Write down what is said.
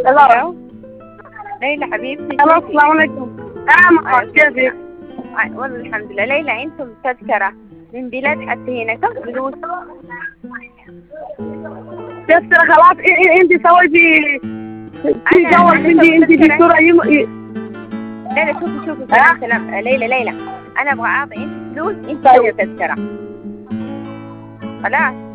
الو ليلى حبيبتي. الو السلام عليكم. كيفك؟ والله الحمد لله. ليلى عندكم تذكرة من بلاد حتى هنا كم فلوس؟ تذكرة خلاص انت سويتي في جوال عندي انت في صورة لا شوفي سلام ليلى انا ابغى اعطي انت فلوس انت سوي تذكرة خلاص.